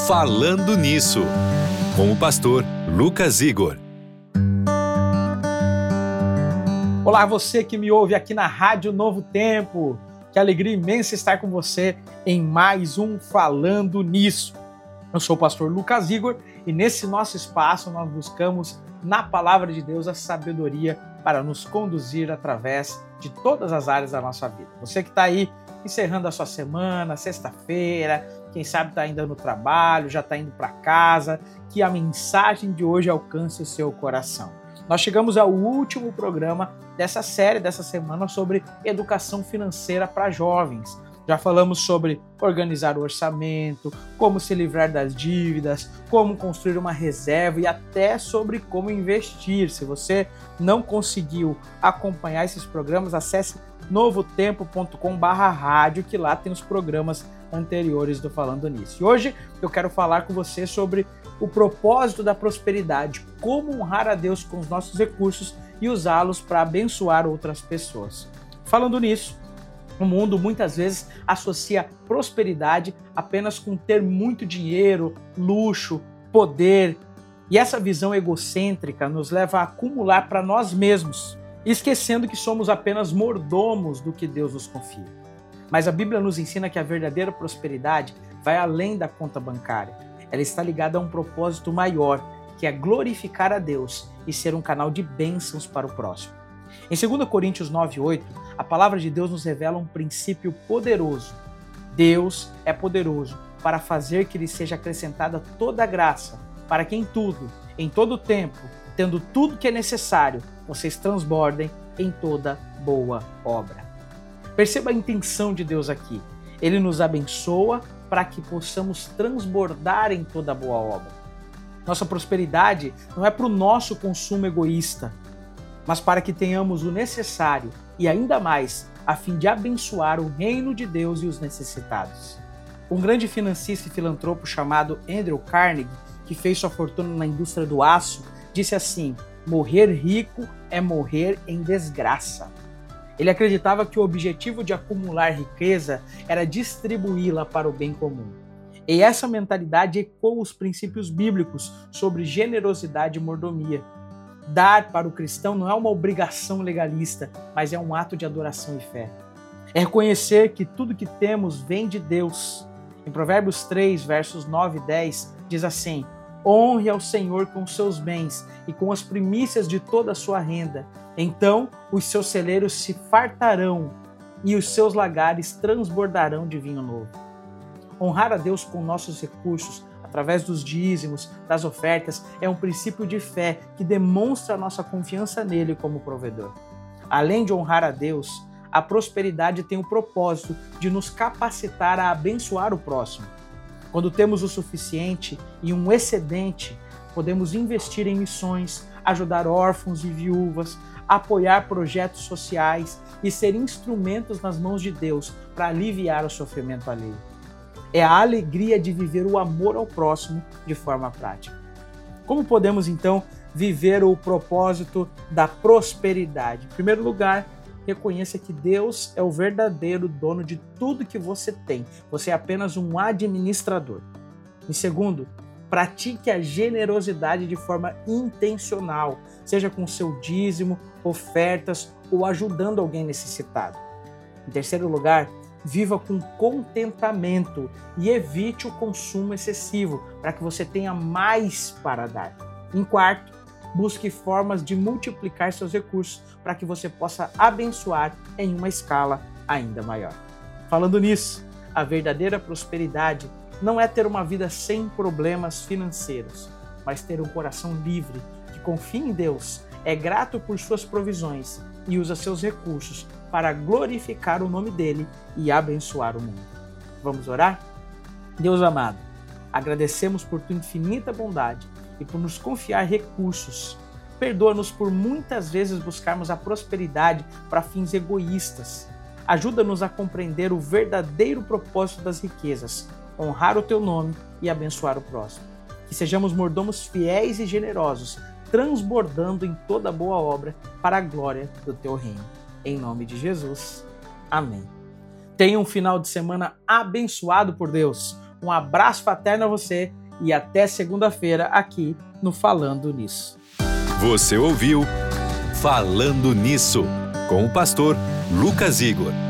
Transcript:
Falando Nisso, com o pastor Lucas Igor. Olá, você que me ouve aqui na Rádio Novo Tempo. Que alegria imensa estar com você em mais um Falando Nisso. Eu sou o pastor Lucas Igor e nesse nosso espaço nós buscamos na Palavra de Deus a sabedoria para nos conduzir através de todas as áreas da nossa vida. Você que está aí encerrando a sua semana, sexta-feira, quem sabe está ainda no trabalho, já está indo para casa, que a mensagem de hoje alcance o seu coração. Nós chegamos ao último programa dessa série, dessa semana, sobre educação financeira para jovens. Já falamos sobre organizar o orçamento, como se livrar das dívidas, como construir uma reserva e até sobre como investir. Se você não conseguiu acompanhar esses programas, acesse novotempo.com/rádio, que lá tem os programas anteriores do Falando Nisso. E hoje eu quero falar com você sobre o propósito da prosperidade, como honrar a Deus com os nossos recursos e usá-los para abençoar outras pessoas. Falando nisso, o mundo muitas vezes associa prosperidade apenas com ter muito dinheiro, luxo, poder. E essa visão egocêntrica nos leva a acumular para nós mesmos, esquecendo que somos apenas mordomos do que Deus nos confia. Mas a Bíblia nos ensina que a verdadeira prosperidade vai além da conta bancária. Ela está ligada a um propósito maior, que é glorificar a Deus e ser um canal de bênçãos para o próximo. Em 2 Coríntios 9:8, a palavra de Deus nos revela um princípio poderoso. Deus é poderoso para fazer que lhe seja acrescentada toda a graça, para que em tudo, em todo tempo, tendo tudo que é necessário, vocês transbordem em toda boa obra. Perceba a intenção de Deus aqui. Ele nos abençoa para que possamos transbordar em toda boa obra. Nossa prosperidade não é para o nosso consumo egoísta, mas para que tenhamos o necessário e ainda mais, a fim de abençoar o reino de Deus e os necessitados. Um grande financista e filantropo chamado Andrew Carnegie, que fez sua fortuna na indústria do aço, disse assim: morrer rico é morrer em desgraça. Ele acreditava que o objetivo de acumular riqueza era distribuí-la para o bem comum. E essa mentalidade ecoa os princípios bíblicos sobre generosidade e mordomia. Dar para o cristão não é uma obrigação legalista, mas é um ato de adoração e fé. É reconhecer que tudo que temos vem de Deus. Em Provérbios 3, versos 9 e 10, diz assim: honre ao Senhor com os seus bens e com as primícias de toda a sua renda. Então os seus celeiros se fartarão e os seus lagares transbordarão de vinho novo. Honrar a Deus com nossos recursos, através dos dízimos, das ofertas, é um princípio de fé que demonstra a nossa confiança nele como provedor. Além de honrar a Deus, a prosperidade tem o propósito de nos capacitar a abençoar o próximo. Quando temos o suficiente e um excedente, podemos investir em missões, ajudar órfãos e viúvas, apoiar projetos sociais e ser instrumentos nas mãos de Deus para aliviar o sofrimento alheio. É a alegria de viver o amor ao próximo de forma prática. Como podemos, então, viver o propósito da prosperidade? Em primeiro lugar, reconheça que Deus é o verdadeiro dono de tudo que você tem. Você é apenas um administrador. Em segundo, pratique a generosidade de forma intencional, seja com seu dízimo, ofertas ou ajudando alguém necessitado. Em terceiro lugar, viva com contentamento e evite o consumo excessivo para que você tenha mais para dar. Em quarto, busque formas de multiplicar seus recursos para que você possa abençoar em uma escala ainda maior. Falando nisso, a verdadeira prosperidade não é ter uma vida sem problemas financeiros, mas ter um coração livre, que confia em Deus, é grato por suas provisões e usa seus recursos para glorificar o nome dele e abençoar o mundo. Vamos orar? Deus amado, agradecemos por tua infinita bondade e por nos confiar recursos. Perdoa-nos por muitas vezes buscarmos a prosperidade para fins egoístas. Ajuda-nos a compreender o verdadeiro propósito das riquezas, honrar o teu nome e abençoar o próximo. Que sejamos mordomos fiéis e generosos, transbordando em toda boa obra para a glória do teu reino. Em nome de Jesus. Amém. Tenha um final de semana abençoado por Deus. Um abraço fraterno a você e até segunda-feira aqui no Falando Nisso. Você ouviu Falando Nisso, com o pastor Lucas Igor.